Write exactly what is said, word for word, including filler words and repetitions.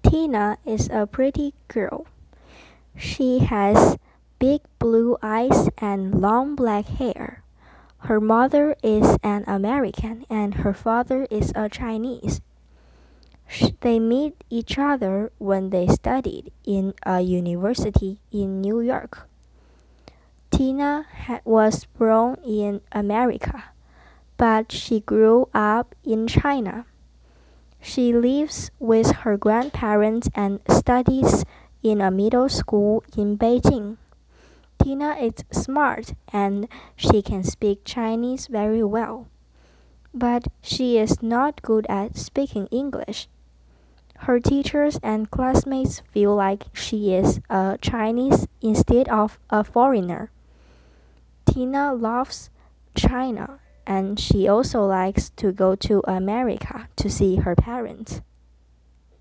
Tina is a pretty girl. She has big blue eyes and long black hair. Her mother is an American and her father is a Chinese. They meet each other when they studied in a university in New York. Tina was born in America, but she grew up in China. She lives with her grandparents and studies in a middle school in Beijing. Tina is smart and she can speak Chinese very well, but she is not good at speaking English. Her teachers and classmates feel like she is a Chinese instead of a foreigner. Tina loves China and she also likes to go to America to see her parents.